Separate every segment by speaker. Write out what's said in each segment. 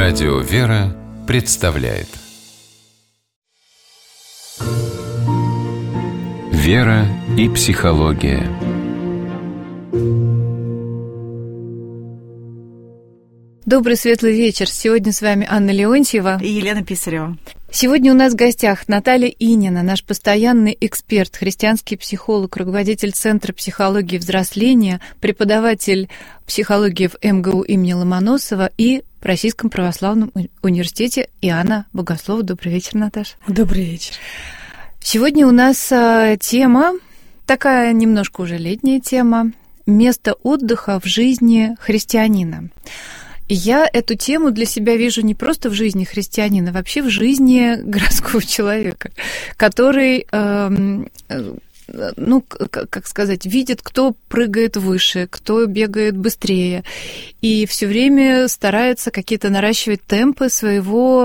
Speaker 1: Радио «Вера» представляет «Вера и психология».
Speaker 2: Добрый светлый вечер. Сегодня с вами Анна Леонтьева
Speaker 3: и Елена Писарева.
Speaker 2: Сегодня у нас в гостях Наталья Инина, наш постоянный эксперт, христианский психолог, руководитель Центра психологии взросления, преподаватель психологии в МГУ имени Ломоносова и в Российском православном университете Иоанна Богослова. Добрый вечер, Наташа.
Speaker 4: Добрый вечер.
Speaker 2: Сегодня у нас тема, такая немножко уже летняя тема, место отдыха в жизни христианина. И я эту тему для себя вижу не просто в жизни христианина, а вообще в жизни городского человека, который, видит, кто прыгает выше, кто бегает быстрее, и все время старается какие-то наращивать темпы своей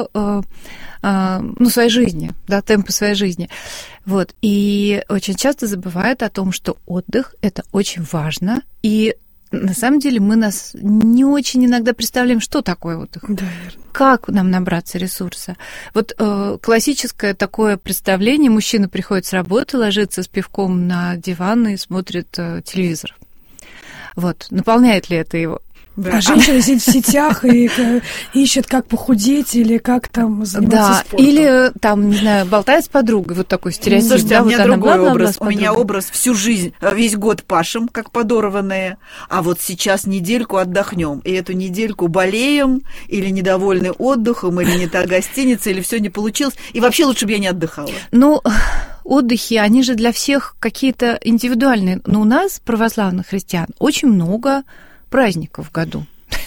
Speaker 2: жизни, да, темпы своей жизни. Вот. И очень часто забывает о том, что отдых – это очень важно, и на самом деле мы нас не очень иногда представляем, что такое отдых.
Speaker 4: Да, верно.
Speaker 2: Как нам набраться ресурса. Вот классическое такое представление: мужчина приходит с работы, ложится с пивком на диван и смотрит телевизор. Вот. Наполняет ли это его?
Speaker 4: Да. А женщина сидит в сетях и ищет, как похудеть или как там заниматься спортом.
Speaker 2: Или там, не знаю, болтает с подругой. Вот такой стереотип.
Speaker 3: Слушайте, у меня другой образ. У меня образ: всю жизнь, весь год пашем, как подорванные, а вот сейчас недельку отдохнем. И эту недельку болеем, или недовольны отдыхом, или не та гостиница, или все не получилось. И вообще лучше бы я не отдыхала.
Speaker 2: Отдыхи, они же для всех какие-то индивидуальные. Но у нас, православных христиан, очень много праздников в году,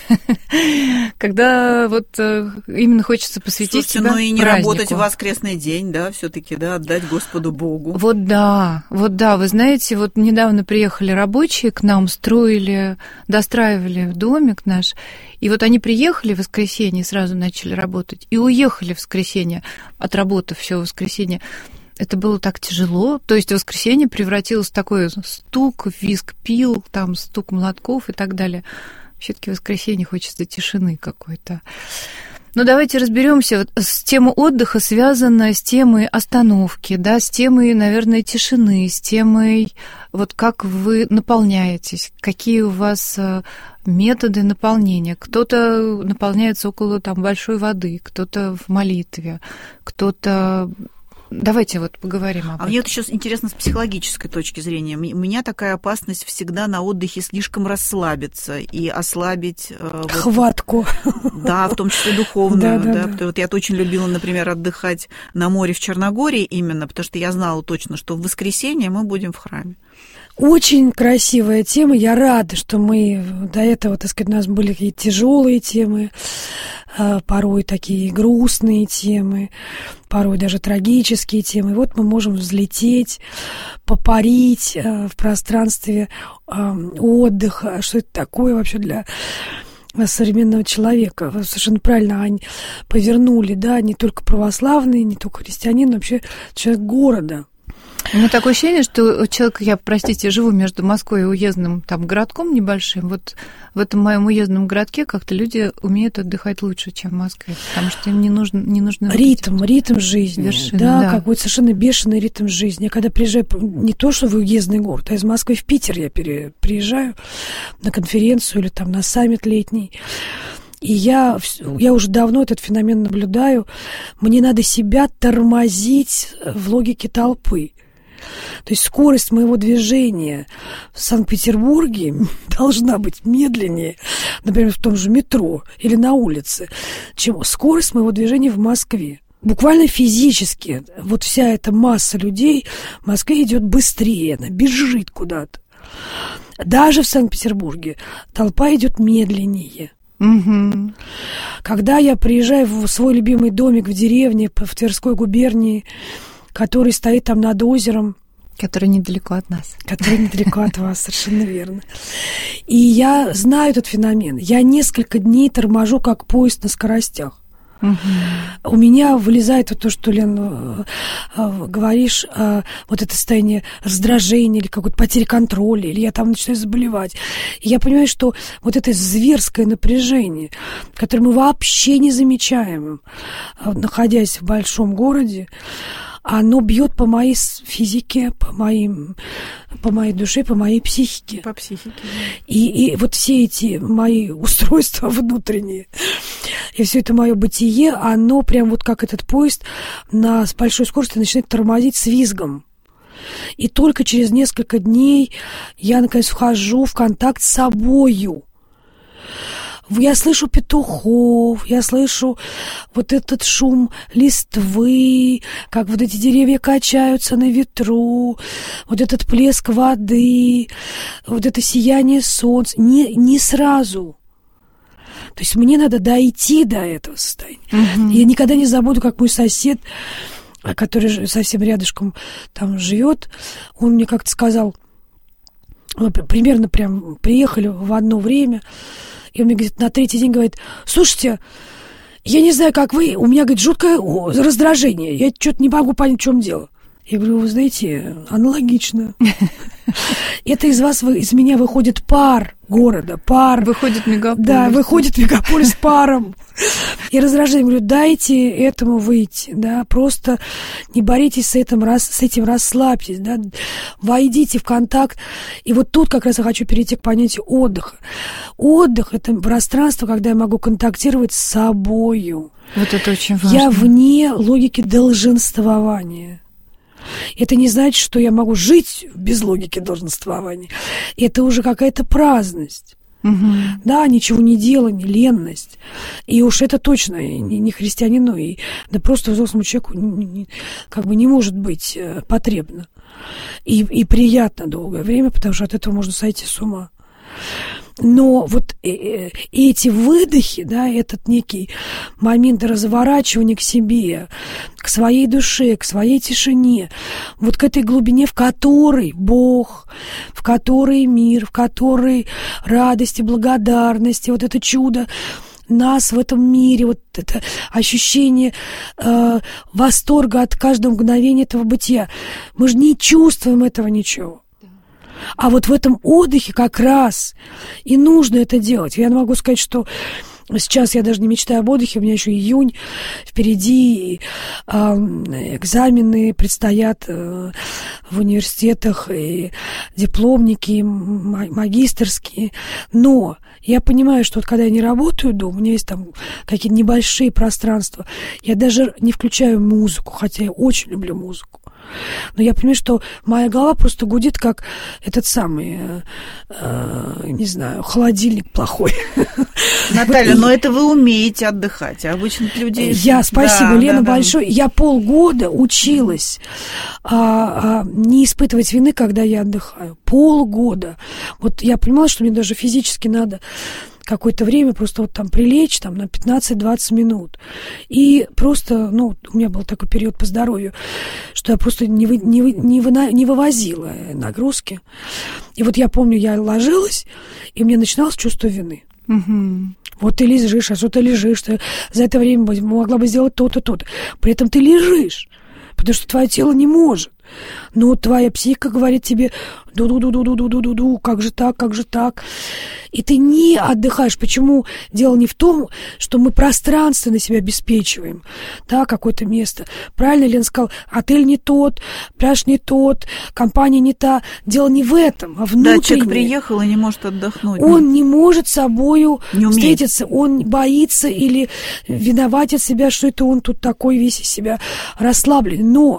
Speaker 2: когда вот именно хочется посвятить себя
Speaker 3: и не
Speaker 2: празднику.
Speaker 3: Работать в воскресный день, да, все-таки, да, отдать Господу Богу.
Speaker 2: Вот да, вы знаете, вот недавно приехали рабочие к нам, достраивали домик наш, и вот они приехали в воскресенье, сразу начали работать, и уехали в воскресенье, отработав все воскресенье. Это было так тяжело. То есть воскресенье превратилось в такой стук, визг пил, там стук молотков и так далее. Все-таки в воскресенье хочется тишины какой-то. Но давайте разберемся. Вот с темой отдыха связана с темой остановки, да, с темой, наверное, тишины, с темой, вот как вы наполняетесь, какие у вас методы наполнения. Кто-то наполняется около там большой воды, кто-то в молитве, кто-то... Давайте вот поговорим об этом.
Speaker 3: А мне вот еще интересно с психологической точки зрения. У меня такая опасность всегда на отдыхе слишком расслабиться и ослабить...
Speaker 4: хватку.
Speaker 3: Да, в том числе духовную. Да. Вот я очень любила, например, отдыхать на море в Черногории именно, потому что я знала точно, что в воскресенье мы будем в храме.
Speaker 4: Очень красивая тема. Я рада, что мы до этого, так сказать, у нас были какие-то тяжелые темы, порой такие грустные темы, порой даже трагические темы. И вот мы можем взлететь, попарить в пространстве отдыха. Что это такое вообще для современного человека? Вы совершенно правильно, Ань, повернули, да, не только православный, не только христианин, но вообще человек города.
Speaker 2: У меня такое ощущение, что человек, я живу между Москвой и уездным там городком небольшим. Вот в этом моем уездном городке как-то люди умеют отдыхать лучше, чем в Москве, потому что им не нужно
Speaker 4: ритм жизни,
Speaker 2: вершины,
Speaker 4: да, какой-то совершенно бешеный ритм жизни. Я когда приезжаю, не то что в уездный город, а из Москвы в Питер я приезжаю на конференцию или там на саммит летний. И я уже давно этот феномен наблюдаю. Мне надо себя тормозить в логике толпы. То есть скорость моего движения в Санкт-Петербурге должна быть медленнее, например, в том же метро или на улице, чем скорость моего движения в Москве. Буквально физически вот вся эта масса людей в Москве идет быстрее, она бежит куда-то. Даже в Санкт-Петербурге толпа идет медленнее.
Speaker 2: Угу.
Speaker 4: Когда я приезжаю в свой любимый домик в деревне, в Тверской губернии, который стоит там над озером.
Speaker 2: Который недалеко от нас.
Speaker 4: Который недалеко от вас, совершенно верно. И я знаю этот феномен. Я несколько дней торможу, как поезд на скоростях. У меня вылезает вот то, что, Лен, говоришь, вот это состояние раздражения или какой-то потери контроля, или я там начинаю заболевать. И я понимаю, что вот это зверское напряжение, которое мы вообще не замечаем, находясь в большом городе, оно бьет по моей физике, по моей душе, по моей психике.
Speaker 3: По психике.
Speaker 4: И вот все эти мои устройства внутренние, и все это мое бытие, оно прям вот как этот поезд с большой скоростью начинает тормозить с визгом. И только через несколько дней я, наконец, вхожу в контакт с собою. Я слышу петухов, я слышу вот этот шум листвы, как вот эти деревья качаются на ветру, вот этот плеск воды, вот это сияние солнца. Не сразу. То есть мне надо дойти до этого состояния. Я никогда не забуду, как мой сосед, который совсем рядышком там живет, он мне как-то сказал, примерно прям приехали в одно время, и он мне говорит, на третий день говорит: слушайте, я не знаю, как вы, у меня, говорит, жуткое раздражение, я что-то не могу понять, в чем дело. Я говорю, вы знаете, аналогично. Это из меня выходит пар города, пар.
Speaker 2: Выходит мегаполис.
Speaker 4: Да, выходит мегаполис паром. И раздражение. Говорю, дайте этому выйти, да, просто не боритесь с этим, расслабьтесь, да, войдите в контакт. И вот тут как раз я хочу перейти к понятию отдыха. Отдых – это пространство, когда я могу контактировать с собою.
Speaker 2: Вот это очень важно.
Speaker 4: Я вне логики долженствования. Это не значит, что я могу жить без логики долженствования. Это уже какая-то праздность. Да, ничего не делание, ленность. И уж это точно не христианину, да просто взрослому человеку как бы не может быть потребно. И приятно долгое время, потому что от этого можно сойти с ума. Но вот эти выдохи, да, этот некий момент разворачивания к себе, к своей душе, к своей тишине, вот к этой глубине, в которой Бог, в которой мир, в которой радость и благодарность, и вот это чудо нас в этом мире, вот это ощущение восторга от каждого мгновения этого бытия. Мы же не чувствуем этого ничего. А вот в этом отдыхе как раз и нужно это делать. Я могу сказать, что сейчас я даже не мечтаю об отдыхе, у меня еще июнь впереди, экзамены предстоят в университетах, и дипломники, магистерские. Но я понимаю, что вот когда я не работаю дома, у меня есть там какие-то небольшие пространства, я даже не включаю музыку, хотя я очень люблю музыку. Но я понимаю, что моя голова просто гудит, как этот самый, не знаю, холодильник плохой.
Speaker 3: Наталья, но это вы умеете отдыхать, а обычно люди...
Speaker 4: Спасибо, Лена, большое. Я полгода училась не испытывать вины, когда я отдыхаю. Полгода. Вот я понимала, что мне даже физически надо какое-то время просто вот там прилечь там, на 15-20 минут. И просто, у меня был такой период по здоровью, что я просто не вывозила нагрузки. И вот я помню, я ложилась, и у меня начиналось чувство вины. Вот ты лежишь, а что ты лежишь, ты за это время могла бы сделать то-то, то-то. При этом ты лежишь, потому что твое тело не может. Но твоя психика говорит тебе: ду-ду-ду-ду-ду-ду-ду-ду, как же так, как же так. И ты не отдыхаешь. Почему? Дело не в том, что мы пространственно себя обеспечиваем, да, какое-то место. Правильно Лен сказал, отель не тот, пляж не тот, компания не та. Дело не в этом, а внутреннее.
Speaker 3: Да, человек приехал и не может отдохнуть.
Speaker 4: Он не может с собою встретиться, он боится или виноватит себя, что это он тут такой весь из себя расслабленный. Но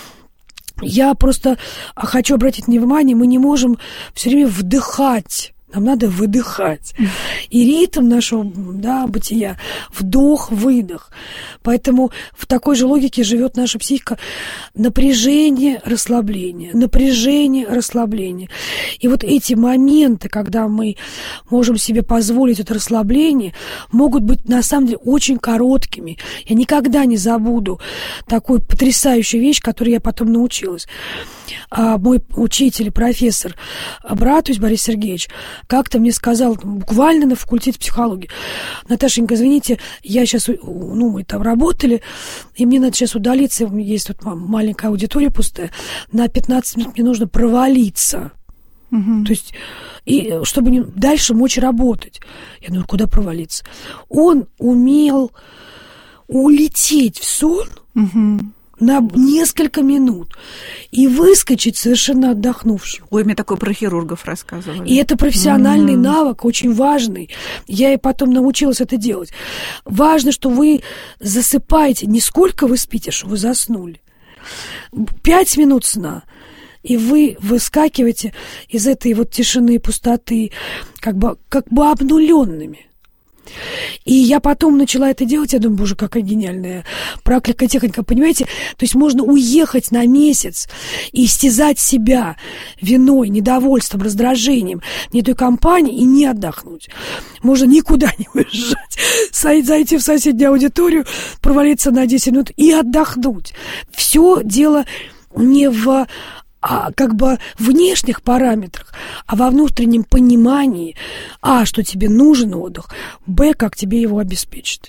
Speaker 4: я просто хочу обратить внимание, мы не можем все время вдыхать. Нам надо выдыхать. И ритм нашего бытия – вдох-выдох. Поэтому в такой же логике живет наша психика: напряжение, расслабление, напряжение, расслабление. И вот эти моменты, когда мы можем себе позволить это расслабление, могут быть на самом деле очень короткими. Я никогда не забуду такую потрясающую вещь, которой я потом научилась. мой учитель, профессор Братович Борис Сергеевич как-то мне сказал, буквально на факультете психологии: Наташенька, извините, я сейчас, мы там работали, и мне надо сейчас удалиться, есть тут маленькая аудитория пустая, на 15 минут мне нужно провалиться. То есть, и чтобы дальше мочь работать. Я думаю, куда провалиться? Он умел улететь в сон на несколько минут и выскочить совершенно отдохнувшим.
Speaker 3: Ой, мне такое про хирургов рассказывали.
Speaker 4: И это профессиональный навык, очень важный. Я и потом научилась это делать. Важно, что вы засыпаете, не сколько вы спите, что вы заснули. 5 минут сна, и вы выскакиваете из этой вот тишины и пустоты как бы обнуленными. И я потом начала это делать, я думаю, боже, какая гениальная практика, техника, понимаете? То есть можно уехать на месяц и истязать себя виной, недовольством, раздражением не той компании и не отдохнуть. Можно никуда не уезжать, зайти в соседнюю аудиторию, провалиться на 10 минут и отдохнуть. Все дело не в внешних параметрах, а во внутреннем понимании, что тебе нужен отдых, как тебе его обеспечить.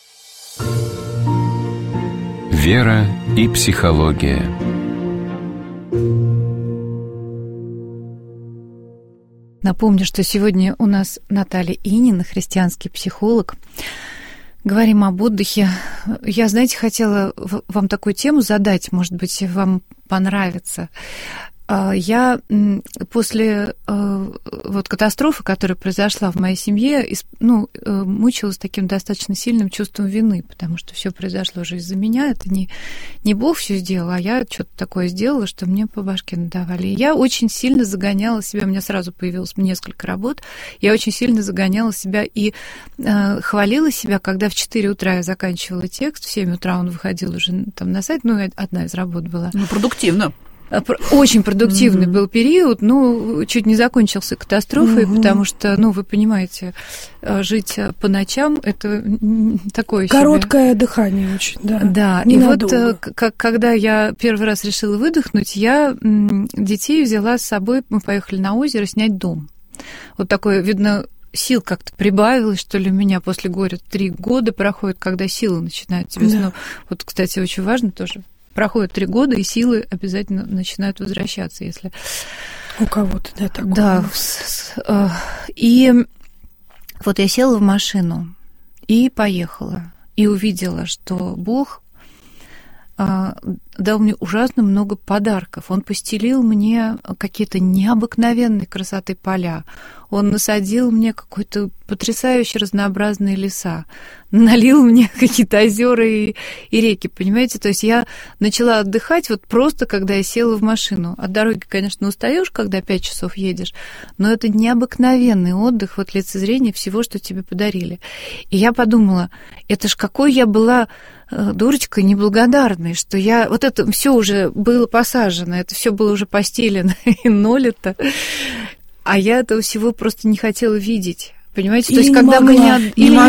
Speaker 1: Вера и психология.
Speaker 2: Напомню, что сегодня у нас Наталья Инина, христианский психолог. Говорим об отдыхе. Я, знаете, хотела вам такую тему задать, может быть, вам понравится. Я после катастрофы, которая произошла в моей семье, мучилась таким достаточно сильным чувством вины, потому что все произошло уже из-за меня. Это не Бог все сделал, а я что-то такое сделала, что мне по башке надавали. И я очень сильно загоняла себя, у меня сразу появилось несколько работ, я очень сильно загоняла себя и хвалила себя, когда в 4 утра я заканчивала текст, в 7 утра он выходил уже там на сайт, одна из работ была.
Speaker 3: Продуктивно.
Speaker 2: Очень продуктивный был период, чуть не закончился катастрофой, потому что, вы понимаете, жить по ночам – это такое
Speaker 4: короткое
Speaker 2: себе.
Speaker 4: Дыхание очень, да.
Speaker 2: Да, ненадолго. И вот когда я первый раз решила выдохнуть, я детей взяла с собой, мы поехали на озеро снять дом. Вот такое, видно, сил как-то прибавилось, что ли, у меня после горя 3 года проходит, когда силы начинают тебе снова. Вот, кстати, очень важно тоже. Проходит 3 года, и силы обязательно начинают возвращаться, если...
Speaker 4: У кого-то, да, такое.
Speaker 2: Да. И вот я села в машину и поехала. И увидела, что Бог дал мне ужасно много подарков. Он постелил мне какие-то необыкновенной красоты поля. Он насадил мне какой-то потрясающе разнообразные леса. Налил мне какие-то озера и реки, понимаете? То есть я начала отдыхать вот просто, когда я села в машину. От дороги, конечно, устаешь, когда 5 часов едешь, но это необыкновенный отдых, вот лицезрение всего, что тебе подарили. И я подумала, это ж какой я была дурочкой неблагодарной, что я... Вот это все уже было посажено, это все было уже постелено и налито, а я этого всего просто не хотела видеть. Понимаете?
Speaker 4: Или
Speaker 2: то есть,
Speaker 4: не
Speaker 2: когда
Speaker 4: могла.
Speaker 2: меня...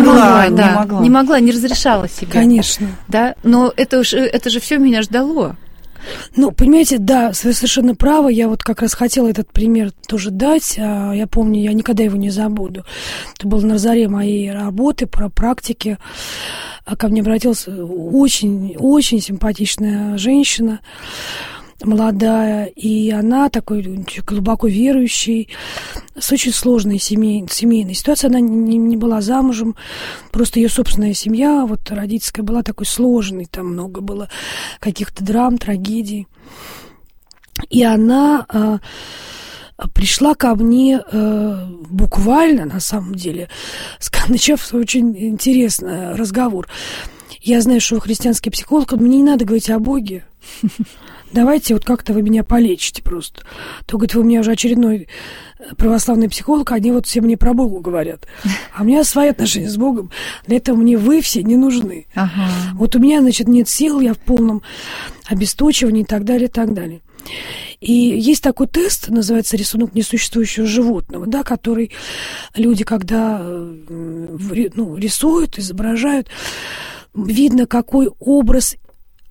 Speaker 3: Не могла,
Speaker 2: не разрешала себе.
Speaker 4: Конечно.
Speaker 2: Да? Но это же все меня ждало.
Speaker 4: Понимаете, да, вы совершенно правы. Я вот как раз хотела этот пример тоже дать. Я помню, я никогда его не забуду. Это было на заре моей работы, про практики. Ко мне обратилась очень, очень симпатичная женщина, молодая, и она такой глубоко верующий, с очень сложной семейной ситуацией. Она не была замужем, просто ее собственная семья, вот родительская, была такой сложной, там много было каких-то драм, трагедий. И она пришла ко мне буквально, на самом деле, начав очень интересный разговор. Я знаю, что христианский психолог, мне не надо говорить о Боге. Давайте вот как-то вы меня полечите просто. То, говорит, вы у меня уже очередной православный психолог, они вот все мне про Бога говорят. А у меня свои отношения с Богом. Для этого мне вы все не нужны. Ага. Вот у меня, значит, нет сил, я в полном обесточивании и так далее, и так далее. И есть такой тест, называется «Рисунок несуществующего животного», да, который люди, когда рисуют, изображают, видно, какой образ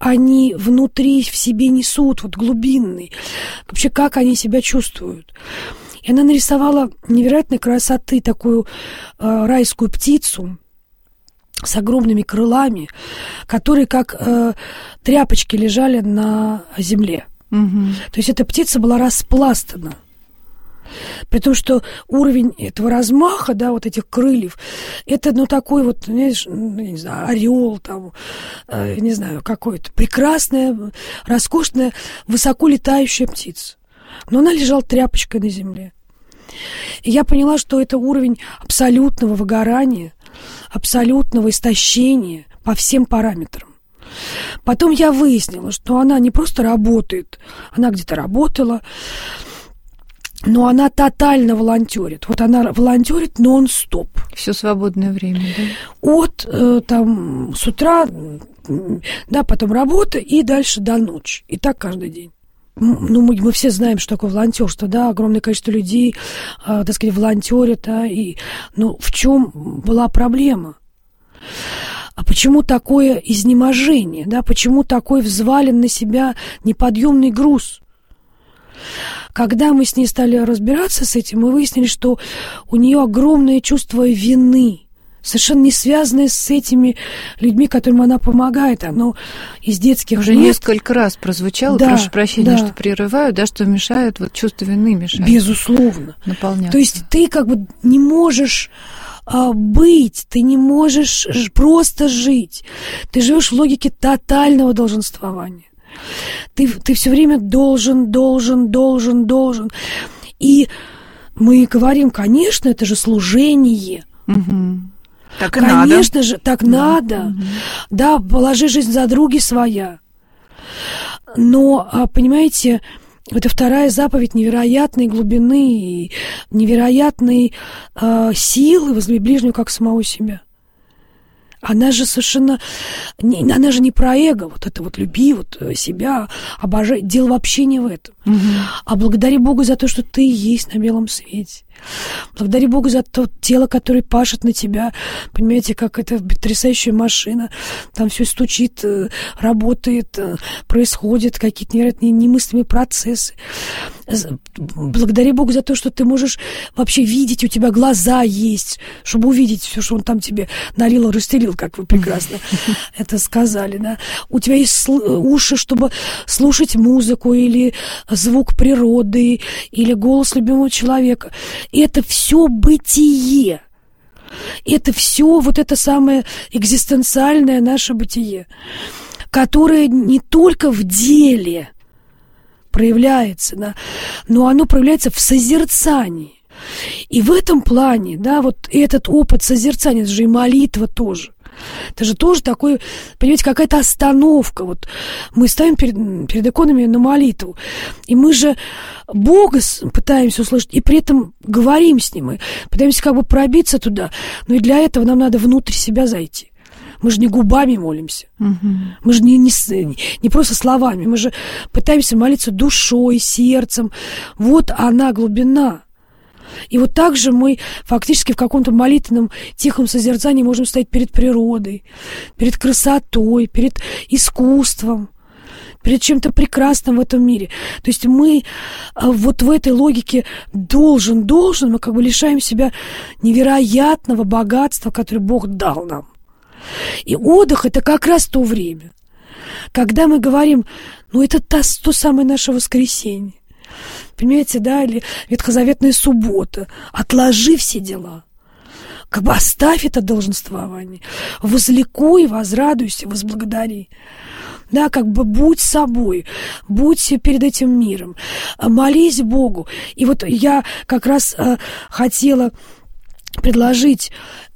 Speaker 4: они внутри в себе несут, вот глубинный, вообще как они себя чувствуют. И она нарисовала невероятной красоты такую райскую птицу с огромными крылами, которые как тряпочки лежали на земле. То есть эта птица была распластана. При том, что уровень этого размаха, да, вот этих крыльев, это, ну, такой вот, знаешь, не знаю, орел, там, не знаю, какое-то прекрасная, роскошная, высоко летающая птица. Но она лежала тряпочкой на земле. И я поняла, что это уровень абсолютного выгорания, абсолютного истощения по всем параметрам. Потом я выяснила, что она не просто работает, она где-то работала, но она тотально волонтерит. Вот она волонтерит нон-стоп.
Speaker 2: Все свободное время, да?
Speaker 4: От там с утра, да, потом работа и дальше до ночи. И так каждый день. Ну, мы все знаем, что такое волонтерство, да, огромное количество людей, так сказать, волонтерят, да, и, ну, в чем была проблема? А почему такое изнеможение, да, почему такой взвален на себя неподъемный груз? Когда мы с ней стали разбираться с этим, мы выяснили, что у нее огромное чувство вины, совершенно не связанное с этими людьми, которым она помогает. Оно из детских
Speaker 2: уже
Speaker 4: лет...
Speaker 2: несколько раз прозвучало, да, прошу прощения, что прерываю, да, что мешают, вот чувство вины мешает.
Speaker 4: Безусловно.
Speaker 2: Наполняться.
Speaker 4: То есть ты как бы не можешь быть, ты не можешь просто жить. Ты живешь в логике тотального долженствования. Ты все время должен. И мы говорим, конечно, это же служение.
Speaker 3: Угу. Так и
Speaker 4: конечно
Speaker 3: надо.
Speaker 4: Же, так надо. Угу. Да, положи жизнь за други своя. Но, понимаете, это вторая заповедь невероятной глубины и невероятной силы возлюби ближнего, как самого себя. Она же совершенно... Она же не про эго. Вот это вот люби вот себя, обожай. Дело вообще не в этом. Угу. А благодари Богу за то, что ты есть на белом свете. Благодари Богу за то тело, которое пашет на тебя. Понимаете, как это потрясающая машина. Там все стучит, работает, происходят какие-то невероятные немыслимые процессы. Благодари Богу за то, что ты можешь вообще видеть, у тебя глаза есть, чтобы увидеть все, что он там тебе налил, расстелил, как вы прекрасно это сказали, да. У тебя есть уши, чтобы слушать музыку или звук природы, или голос любимого человека. И это все бытие. Это все вот это самое экзистенциальное наше бытие, которое не только в деле проявляется, да, но оно проявляется в созерцании. И в этом плане, да, вот этот опыт созерцания, это же и молитва тоже. Это же тоже такой, понимаете, какая-то остановка. Вот мы ставим перед иконами на молитву, и мы же Бога пытаемся услышать, и при этом говорим с Ним, и пытаемся как бы пробиться туда. Но и для этого нам надо внутрь себя зайти. Мы же не губами молимся. Мы же не просто словами. Мы же пытаемся молиться душой, сердцем. Вот она, глубина. И вот так же мы фактически в каком-то молитвенном тихом созерцании можем стоять перед природой, перед красотой, перед искусством, перед чем-то прекрасным в этом мире. То есть мы вот в этой логике должен, мы как бы лишаем себя невероятного богатства, которое Бог дал нам. И отдых – это как раз то время, когда мы говорим, ну, это то самое наше воскресенье. Понимаете, да, или ветхозаветная суббота. Отложи все дела. Как бы оставь это долженствование. Возликуй, возрадуйся, возблагодари. Да, как бы будь собой, будь перед этим миром, молись Богу. И вот я как раз хотела предложить,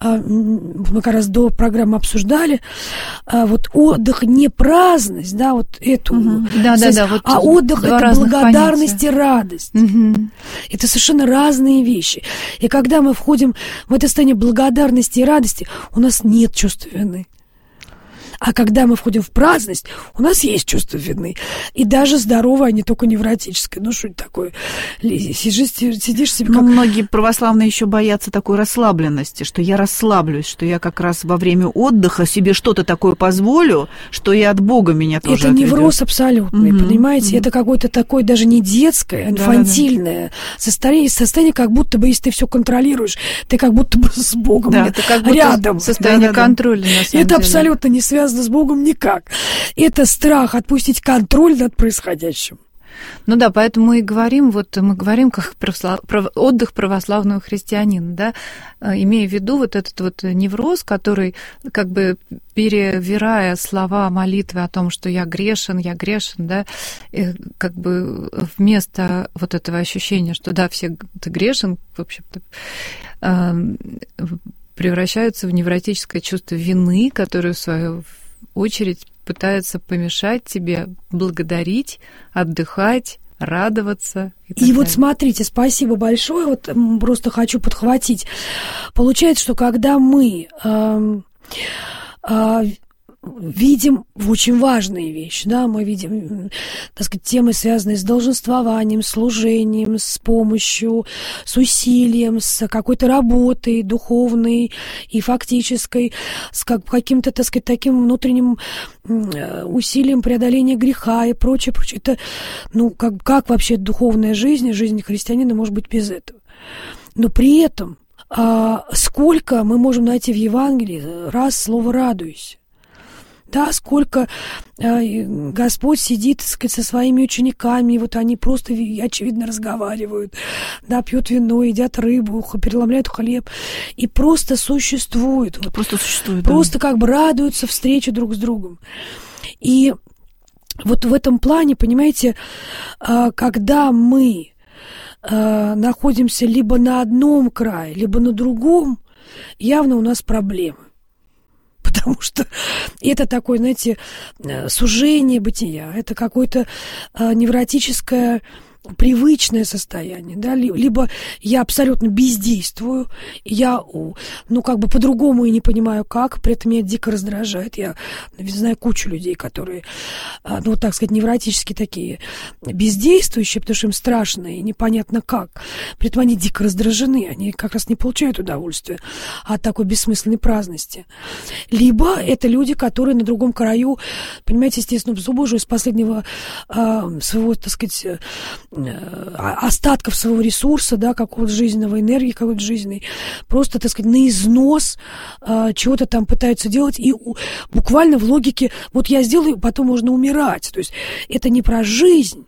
Speaker 4: мы как раз до программы обсуждали, вот отдых не праздность, да, вот эту,
Speaker 2: вот
Speaker 4: а отдых это благодарность и радость. Это совершенно разные вещи. И когда мы входим в это состояние благодарности и радости, у нас нет чувства вины. А когда мы входим в праздность, у нас есть чувство вины. И даже здоровое, а не только невротическое. Ну, что это такое? Сидишь себе как...
Speaker 3: Многие православные еще боятся такой расслабленности, что я расслаблюсь, что я как раз во время отдыха себе что-то такое позволю, что и от Бога меня тоже
Speaker 4: это
Speaker 3: отведет.
Speaker 4: Невроз абсолютный, понимаете? Это какое-то такое даже не детское, инфантильное состояние, как будто бы, если ты все контролируешь, ты как будто бы с Богом
Speaker 2: это как будто
Speaker 4: рядом.
Speaker 2: Состояние контроля, на самом деле.
Speaker 4: Это абсолютно не связано с Богом никак. Это страх отпустить контроль над происходящим.
Speaker 2: Ну да, поэтому мы говорим как отдых православного христианина, да, имея в виду вот этот вот невроз, который как бы перевирая слова молитвы о том, что я грешен, да, как бы вместо вот этого ощущения, что да, ты грешен, в общем-то, превращаются в невротическое чувство вины, которое в свою очередь пытается помешать тебе благодарить, отдыхать, радоваться.
Speaker 4: И вот смотрите, спасибо большое, вот просто хочу подхватить. Получается, что когда мы видим очень важные вещи, да, мы видим, так сказать, темы, связанные с долженствованием, служением, с помощью, с усилием, с какой-то работой духовной и фактической, с каким-то, так сказать, таким внутренним усилием преодоления греха и прочее. Это, ну, как вообще духовная жизнь христианина может быть без этого? Но при этом сколько мы можем найти в Евангелии раз слово «радуйся». Да, сколько Господь сидит, так сказать, со своими учениками, и вот они просто, очевидно, разговаривают, да, пьют вино, едят рыбу, переломляют хлеб, и просто существуют. Вот,
Speaker 3: просто существуют.
Speaker 4: Просто как бы радуются встрече друг с другом. И вот в этом плане, понимаете, когда мы находимся либо на одном крае, либо на другом, явно у нас проблемы. Потому что это такое, знаете, сужение бытия, это какое-то невротическое привычное состояние, да, либо я абсолютно бездействую, я, ну, как бы по-другому и не понимаю как, при этом меня дико раздражает. Я знаю кучу людей, которые, ну, так сказать, невротически такие бездействующие, потому что им страшно и непонятно как. При этом они дико раздражены, они как раз не получают удовольствия от такой бессмысленной праздности. Либо это люди, которые на другом краю, понимаете, естественно, зубожу из последнего своего, так сказать, остатков своего ресурса, да, какого-то жизненного энергии, какой-то жизненной, просто, так сказать, на износ чего-то там пытаются делать, и буквально в логике, вот я сделаю, потом можно умирать. То есть это не про жизнь,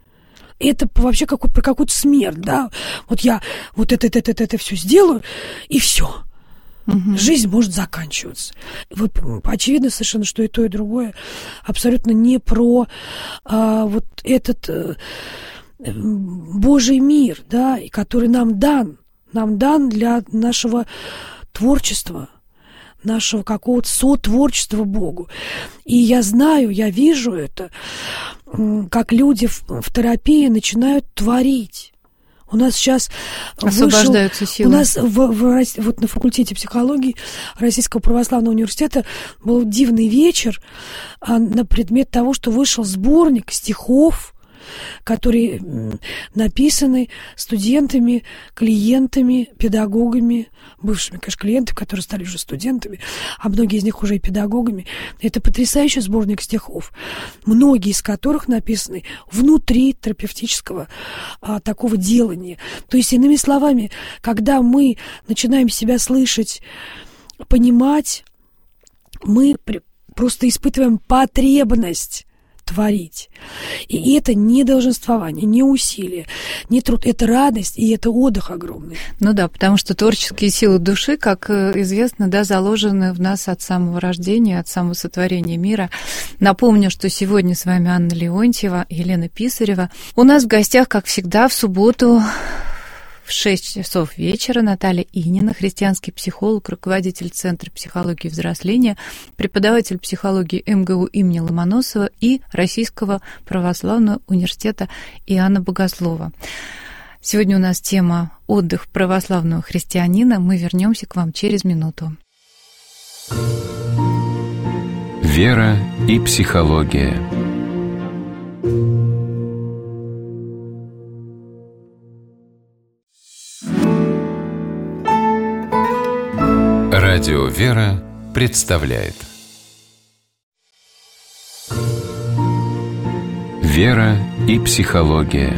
Speaker 4: это вообще про какую-то смерть, да. Вот я вот это все сделаю, и все. Жизнь может заканчиваться. Вот очевидно совершенно, что и то, и другое абсолютно не про вот этот Божий мир, да, который нам дан для нашего творчества, нашего какого-то сотворчества Богу. И я знаю, я вижу это, как люди в терапии начинают творить. У нас сейчас
Speaker 2: освобождаются силы.
Speaker 4: У нас вот на факультете психологии Российского православного университета был дивный вечер на предмет того, что вышел сборник стихов, которые написаны студентами, клиентами, педагогами, бывшими, конечно, клиентами, которые стали уже студентами, а многие из них уже и педагогами. Это потрясающий сборник стихов, многие из которых написаны внутри терапевтического такого делания. То есть, иными словами, когда мы начинаем себя слышать, понимать, мы просто испытываем потребность творить. И это не долженствование, не усилие, не труд, это радость и это отдых огромный.
Speaker 2: Ну да, потому что творческие силы души, как известно, да, заложены в нас от самого рождения, от самого сотворения мира. Напомню, что сегодня с вами Анна Леонтьева, Елена Писарева. У нас в гостях, как всегда, в субботу в 6 часов вечера Наталья Инина, христианский психолог, руководитель Центра психологии взросления, преподаватель психологии МГУ имени Ломоносова и Российского православного университета Иоанна Богослова. Сегодня у нас тема «Отдых православного христианина». Мы вернемся к вам через минуту.
Speaker 1: Вера и психология. Радио «Вера» представляет Вера и психология.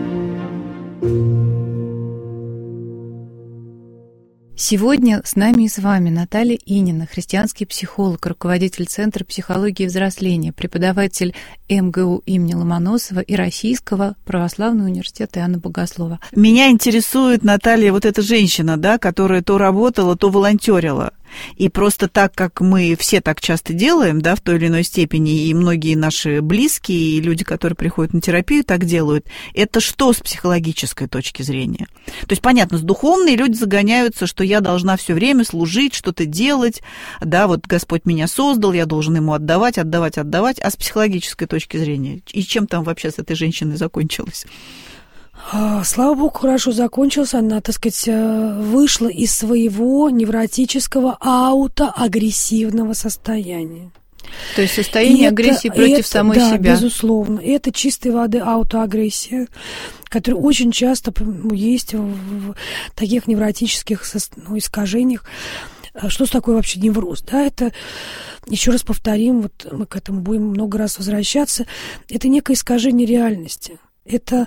Speaker 2: Сегодня с нами и с вами Наталья Инина, христианский психолог, руководитель Центра психологии и взросления, преподаватель МГУ имени Ломоносова и Российского православного университета Иоанна Богослова.
Speaker 3: Меня интересует, Наталья, вот эта женщина, да, которая то работала, то волонтерила. И просто так, как мы все так часто делаем, да, в той или иной степени, и многие наши близкие, и люди, которые приходят на терапию, так делают, это что с психологической точки зрения? То есть, понятно, с духовной люди загоняются, что я должна все время служить, что-то делать, да, вот Господь меня создал, я должен ему отдавать, а с психологической точки зрения, и чем там вообще с этой женщиной закончилось?
Speaker 4: Слава Богу, хорошо закончился. Она, так сказать, вышла из своего невротического аутоагрессивного состояния.
Speaker 2: То есть состояние агрессии против самой себя.
Speaker 4: Да, безусловно. Это чистой воды аутоагрессия, которая очень часто есть в таких невротических искажениях. Что такое вообще невроз? Да, это, еще раз повторим, вот мы к этому будем много раз возвращаться, это некое искажение реальности. Это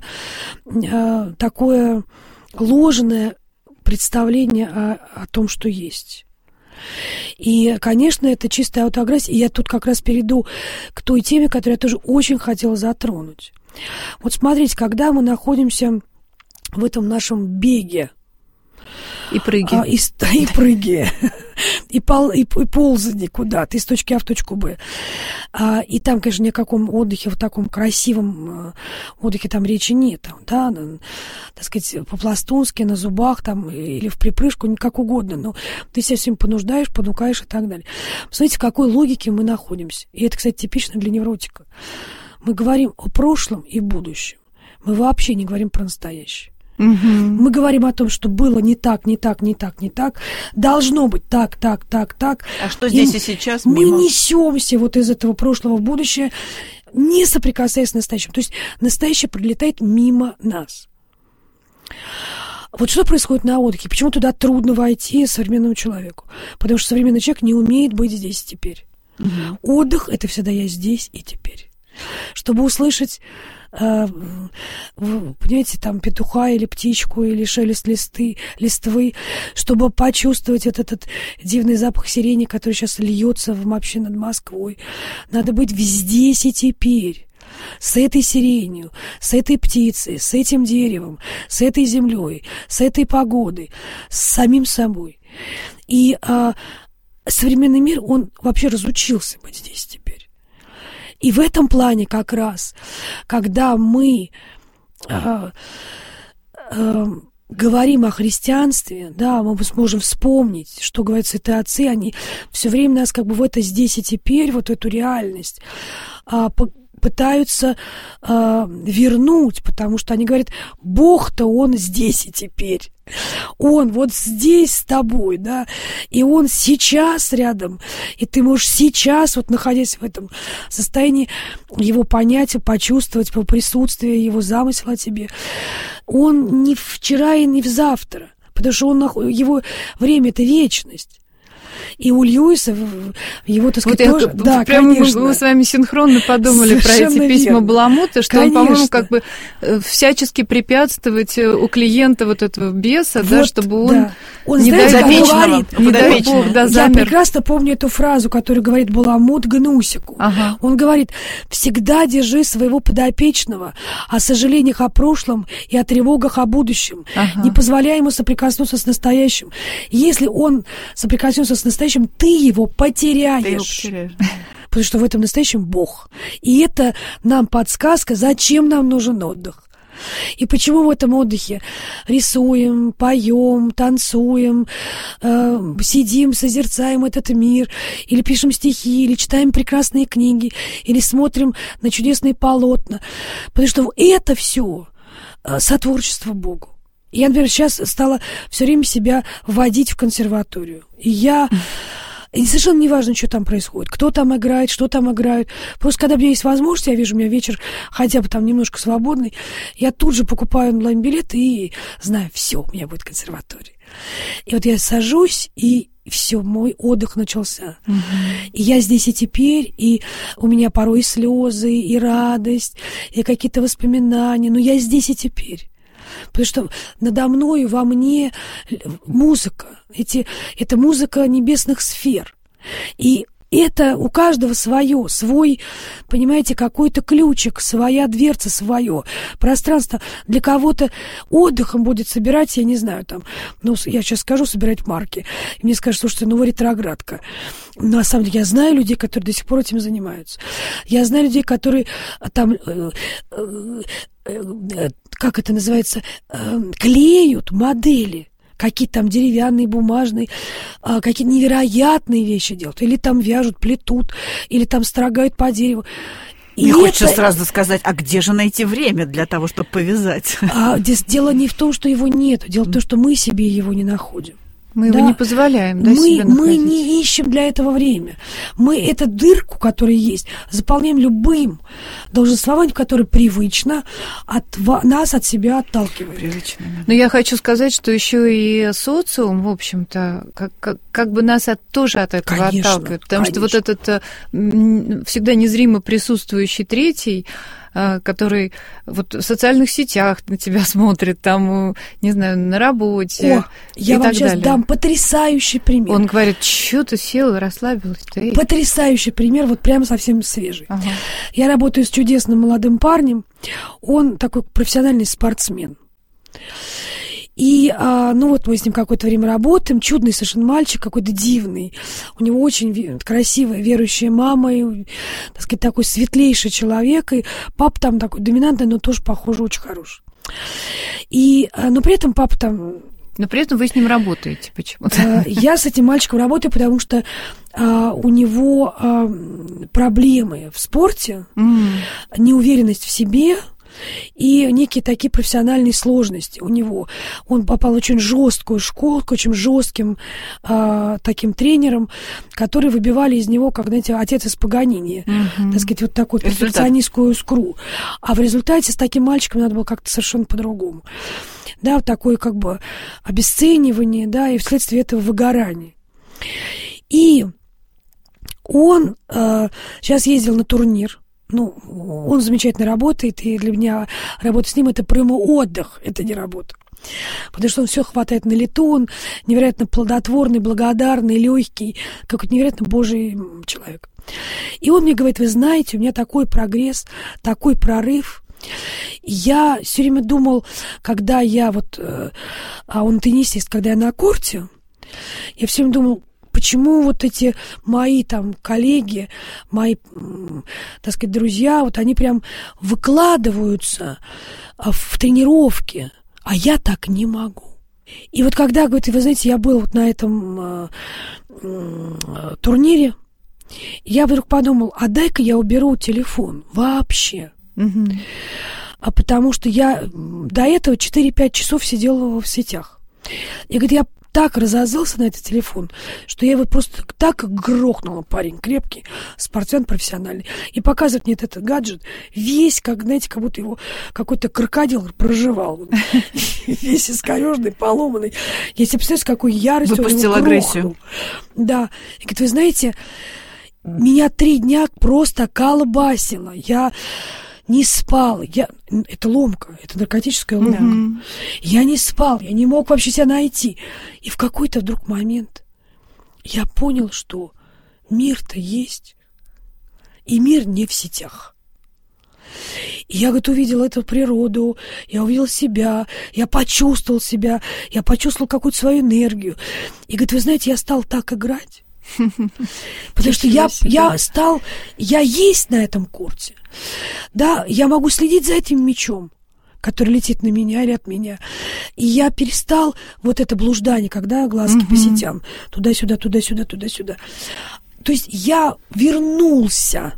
Speaker 4: такое ложное представление о том, что есть. И, конечно, это чистая аутоагрессия. И я тут как раз перейду к той теме, которую я тоже очень хотела затронуть. Вот смотрите, когда мы находимся в этом нашем беге,
Speaker 2: и прыги.
Speaker 4: И прыги. И ползание куда-то из точки А в точку Б. И там, конечно, ни о каком отдыхе, в таком красивом отдыхе там речи нет. Да, так сказать, по-пластунски, на зубах там, или в припрыжку, как угодно. Но ты себя всем понуждаешь, понукаешь и так далее. Посмотрите, в какой логике мы находимся. И это, кстати, типично для невротика. Мы говорим о прошлом и будущем. Мы вообще не говорим про настоящее.
Speaker 2: Угу.
Speaker 4: Мы говорим о том, что было не так, должно быть так.
Speaker 3: А что здесь и сейчас?
Speaker 4: Мы несемся вот из этого прошлого в будущее, не соприкасаясь с настоящим. То есть настоящее пролетает мимо нас. Вот что происходит на отдыхе? Почему туда трудно войти современному человеку? Потому что современный человек не умеет быть здесь и теперь. Угу. Отдых – это всегда я здесь и теперь. Чтобы услышать, понимаете, там петуха или птичку, или шелест листвы, чтобы почувствовать этот дивный запах сирени, который сейчас льется вообще над Москвой. Надо быть здесь и теперь. С этой сиренью, с этой птицей, с этим деревом, с этой землей, с этой погодой, с самим собой. И современный мир, он вообще разучился быть здесь теперь. И в этом плане как раз, когда мы говорим о христианстве, да, мы сможем вспомнить, что говорят святые отцы, они все время нас как бы в это здесь и теперь, вот эту реальность пытаются вернуть, потому что они говорят, Бог-то Он здесь и теперь. Он вот здесь с тобой, да, и Он сейчас рядом, и ты можешь сейчас, вот находясь в этом состоянии, Его понять, почувствовать, по присутствию Его замысла о тебе. Он не вчера и не в завтра, потому что Его время – это вечность. И у Льюиса его, так сказать,
Speaker 2: вот
Speaker 4: тоже... Да,
Speaker 2: прямо
Speaker 4: конечно.
Speaker 2: мы с вами синхронно подумали совершенно про эти письма Баламута, что
Speaker 4: конечно.
Speaker 2: Он, по-моему, как бы всячески препятствовать у клиента вот этого беса, вот, да, чтобы он
Speaker 4: не дай
Speaker 2: Бог, да,
Speaker 4: Я прекрасно помню эту фразу, которую говорит Баламут Гнусику.
Speaker 2: Ага.
Speaker 4: Он говорит, всегда держи своего подопечного о сожалениях о прошлом и о тревогах о будущем.
Speaker 2: Ага.
Speaker 4: Не позволяй ему соприкоснуться с настоящим. Если он соприкоснется с настоящим, ты его потеряешь. Потому что в этом настоящем Бог. И это нам подсказка, зачем нам нужен отдых. И почему в этом отдыхе рисуем, поем, танцуем, сидим, созерцаем этот мир, или пишем стихи, или читаем прекрасные книги, или смотрим на чудесные полотна. Потому что это все сотворчество Богу. Я, например, сейчас стала все время себя вводить в консерваторию. И я И совершенно не важно, что там происходит, кто там играет, что там играют. Просто когда у меня есть возможность, я вижу, у меня вечер хотя бы там немножко свободный, я тут же покупаю онлайн-билет и знаю, все, у меня будет консерватория. И вот я сажусь, и все, мой отдых начался. И я здесь и теперь, и у меня порой и слезы, и радость, и какие-то воспоминания, но я здесь и теперь. Потому что надо мной, во мне музыка. Это музыка небесных сфер. И это у каждого свое, свой, понимаете, какой-то ключик, своя дверца, свое пространство. Для кого-то отдыхом будет собирать, я не знаю, там, ну, я сейчас скажу, собирать марки. И мне скажут, слушайте, ну, вы ретроградка. Но, на самом деле, я знаю людей, которые до сих пор этим занимаются. Я знаю людей, которые там... как это называется, клеют модели, какие-то там деревянные, бумажные, какие-то невероятные вещи делают. Или там вяжут, плетут, или там строгают по дереву.
Speaker 3: Мне хочется сразу сказать, а где же найти время для того, чтобы повязать?
Speaker 4: Здесь дело не в том, что его нет, дело в том, что мы себе его не находим.
Speaker 2: Мы его не позволяем, да, себе находить.
Speaker 4: Мы не ищем для этого время. Мы эту дырку, которая есть, заполняем любым долженствованием, которое привычно нас от себя отталкивает.
Speaker 3: Привычно.
Speaker 2: Но я хочу сказать, что еще и социум, в общем-то, как бы нас тоже от этого отталкивает. Потому что вот этот всегда незримо присутствующий третий, который вот в социальных сетях на тебя смотрит, там, не знаю, на работе.
Speaker 4: Я вам сейчас дам потрясающий пример.
Speaker 2: Он говорит, что ты села, расслабилась-то?
Speaker 4: Потрясающий пример, вот прямо совсем свежий. Ага. Я работаю с чудесным молодым парнем, он такой профессиональный спортсмен. И, ну вот мы с ним какое-то время работаем, чудный совершенно мальчик, какой-то дивный. У него очень красивая верующая мама, и, так сказать, такой светлейший человек. И папа там такой доминантный, но тоже, похоже, очень хороший. И, но при этом папа там...
Speaker 2: Но при этом вы с ним работаете почему-то.
Speaker 4: Я с этим мальчиком работаю, потому что у него проблемы в спорте, неуверенность в себе, и некие такие профессиональные сложности у него. Он попал в очень жесткую школу, к очень жестким таким тренерам, которые выбивали из него, как, знаете, отец из Паганини, так сказать, вот такую перфекционистскую искру. А в результате с таким мальчиком надо было как-то совершенно по-другому. Да, вот такое как бы обесценивание, да, и вследствие этого выгорание. И он сейчас ездил на турнир. Ну, он замечательно работает, и для меня работа с ним – это прямо отдых, это не работа. Потому что он все хватает на лету, он невероятно плодотворный, благодарный, легкий, какой-то невероятно Божий человек. И он мне говорит, вы знаете, у меня такой прогресс, такой прорыв. Я все время думал, когда я вот, а он теннисист, когда я на корте, я все время думал, почему вот эти мои там коллеги, мои, так сказать, друзья, вот они прям выкладываются в тренировки, а я так не могу. И вот когда, говорит, вы знаете, я был вот на этом турнире, я вдруг подумал, а дай-ка я уберу телефон вообще. А потому что я до этого 4-5 часов сидела в сетях. И, говорит, я так разозлился на этот телефон, что я его просто так грохнула, парень крепкий, спортсмен профессиональный, и показывает мне этот гаджет весь, как, знаете, как будто его какой-то крокодил проживал. Весь искорежный, поломанный. Я себе представляю, с какой яростью он его грохнул. Выпустил агрессию. Да. И говорит, вы знаете, меня 3 дня просто колбасило. Я не спал. Это ломка, это наркотическая ломка. Я не спал, я не мог вообще себя найти. И в какой-то вдруг момент я понял, что мир-то есть, и мир не в сетях. И я, говорит, увидела эту природу, я увидела себя, я почувствовал себя, я почувствовал какую-то свою энергию. И, говорит, вы знаете, я стал так играть. Потому что я есть на этом корте. Да, я могу следить за этим мячом, который летит на меня или от меня. И я перестал вот это блуждание, когда глазки по сетям. Туда-сюда, туда-сюда, туда-сюда. То есть я вернулся.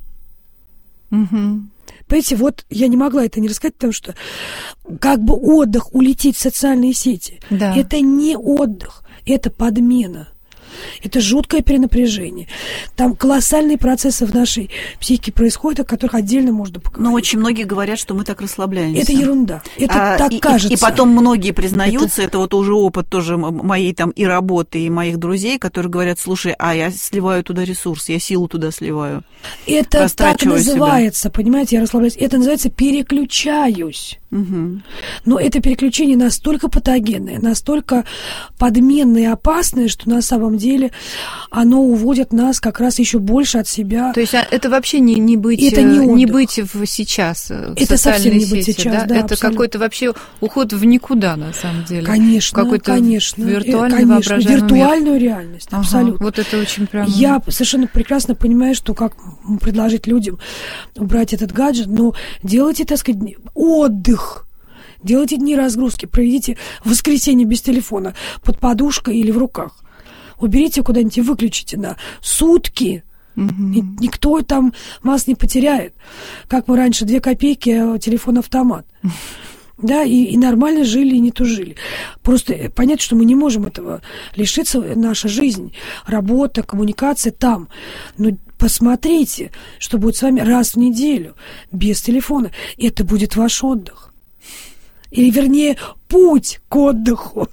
Speaker 4: Понимаете, вот я не могла это не рассказать, потому что как бы отдых, улететь в социальные сети, это не отдых, это подмена. Это жуткое перенапряжение. Там колоссальные процессы в нашей психике происходят, о которых отдельно можно поговорить.
Speaker 3: Но очень многие говорят, что мы так расслабляемся.
Speaker 4: Это ерунда. Это так кажется.
Speaker 3: И потом многие признаются, это вот уже опыт тоже моей там и работы, и моих друзей, которые говорят, слушай, я сливаю туда ресурс, я силу туда сливаю.
Speaker 4: Это так называется, понимаете, я расслабляюсь. Это называется переключаюсь.
Speaker 3: Угу.
Speaker 4: Но это переключение настолько патогенное, настолько подменное и опасное, что на самом деле оно уводит нас как раз еще больше от себя.
Speaker 2: То есть это вообще не быть в сейчас.
Speaker 4: Это совсем не быть сейчас, да,
Speaker 2: это какой-то вообще уход в никуда, на самом деле.
Speaker 4: Конечно,
Speaker 2: какой-то
Speaker 4: конечно.
Speaker 2: Виртуальную
Speaker 4: реальность, абсолютно.
Speaker 2: Вот это очень прям...
Speaker 4: Я совершенно прекрасно понимаю, что как предложить людям убрать этот гаджет, но делайте, так сказать, отдых. Делайте дни разгрузки, проведите воскресенье без телефона, под подушкой или в руках. Уберите куда-нибудь и выключите на сутки. И никто там вас не потеряет. Как мы раньше 2 копейки, телефон-автомат. Да, и нормально жили, и не тужили. Просто понятно, что мы не можем этого лишиться. Наша жизнь, работа, коммуникация там. Но посмотрите, что будет с вами раз в неделю, без телефона. Это будет ваш отдых. Или, вернее, путь к отдыху.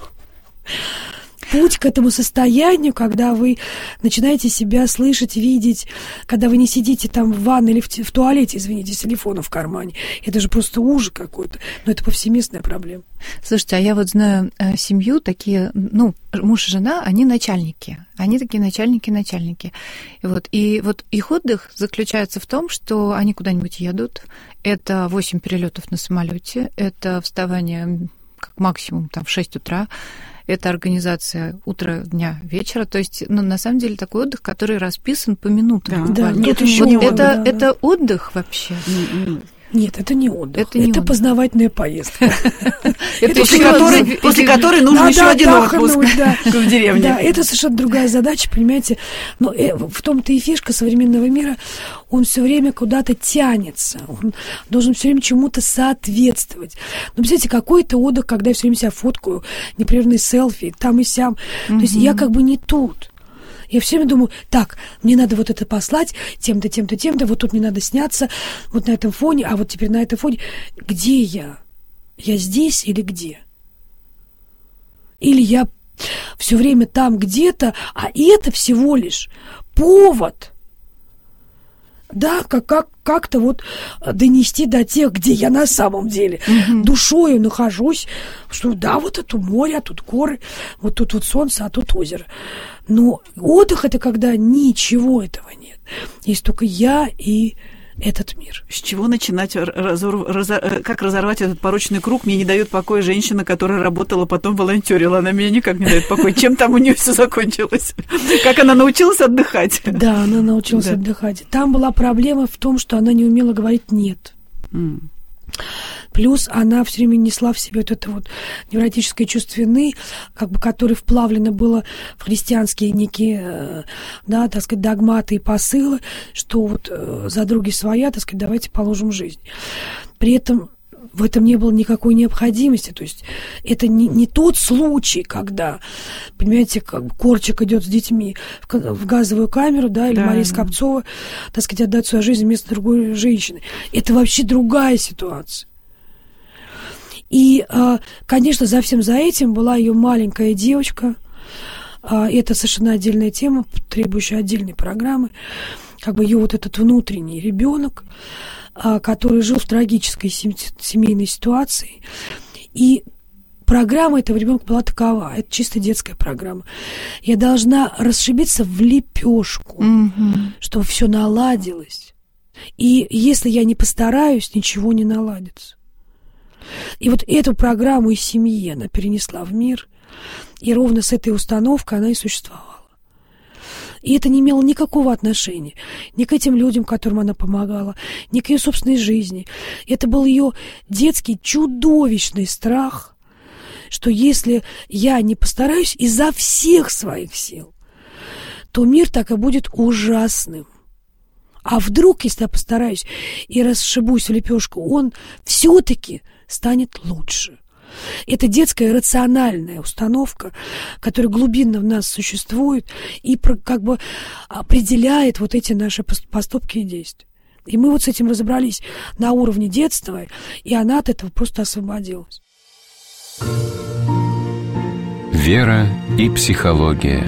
Speaker 4: Путь к этому состоянию, когда вы начинаете себя слышать, видеть, когда вы не сидите там в ванной или в туалете, извините, с телефоном в кармане. Это же просто ужас какой-то. Но это повсеместная проблема.
Speaker 2: Слушайте, а я вот знаю семью, такие, муж и жена, они начальники. Они такие начальники. И вот их отдых заключается в том, что они куда-нибудь едут. Это 8 перелетов на самолете, это вставание как максимум там, в 6 утра. Это организация утра, дня, вечера. То есть, на самом деле, такой отдых, который расписан по минутам.
Speaker 4: Да,
Speaker 2: это отдых вообще?
Speaker 4: Нет, это не отдых. Это познавательная поездка.
Speaker 3: После которой нужен еще один отпуск в деревне.
Speaker 4: Да, это совершенно другая задача, понимаете. Но в том-то и фишка современного мира, он все время куда-то тянется. Он должен все время чему-то соответствовать. Но, представляете, какой-то отдых, когда я все время себя фоткаю, непрерывные селфи, там и сям. То есть я как бы не тут. Я все время думаю, так, мне надо вот это послать тем-то, тем-то, тем-то, вот тут мне надо сняться, вот на этом фоне, а вот теперь на этом фоне. Где я? Я здесь или где? Или я все время там где-то, а это всего лишь повод, да, как-то вот донести до тех, где я на самом деле душою нахожусь, что да, вот это море, а тут горы, вот тут вот солнце, а тут озеро. Но отдых — это когда ничего этого нет. Есть только я и этот мир.
Speaker 3: С чего начинать, как разорвать этот порочный круг? Мне не дает покоя женщина, которая работала, потом волонтерила. Она меня никак не дает покоя. Чем там у нее все закончилось? Как она научилась отдыхать?
Speaker 4: Да, она научилась отдыхать. Там была проблема в том, что она не умела говорить «нет». Плюс она все время несла в себе вот это вот невротическое чувство вины, как бы, которое вплавлено было в христианские некие, да, так сказать, догматы и посылы, что вот за други своя, так сказать, давайте положим жизнь. При этом в этом не было никакой необходимости. То есть это не тот случай, когда, понимаете, как Корчик идет с детьми в газовую камеру, да, или Мария Скопцова, так сказать, отдать свою жизнь вместо другой женщины. Это вообще другая ситуация. И, конечно, за всем за этим была ее маленькая девочка. Это совершенно отдельная тема, требующая отдельной программы. Как бы ее вот этот внутренний ребенок, который жил в трагической семейной ситуации. И программа этого ребенка была такова. Это чисто детская программа. Я должна расшибиться в лепешку, чтобы все наладилось. И если я не постараюсь, ничего не наладится. И вот эту программу из семьи она перенесла в мир, и ровно с этой установкой она и существовала. И это не имело никакого отношения ни к этим людям, которым она помогала, ни к ее собственной жизни. Это был ее детский чудовищный страх, что если я не постараюсь изо всех своих сил, то мир так и будет ужасным. А вдруг, если я постараюсь и расшибусь в лепешку, он все-таки станет лучше. Это детская рациональная установка, которая глубинно в нас существует и как бы определяет вот эти наши поступки и действия. И мы вот с этим разобрались на уровне детства, и она от этого просто освободилась.
Speaker 1: Вера и психология.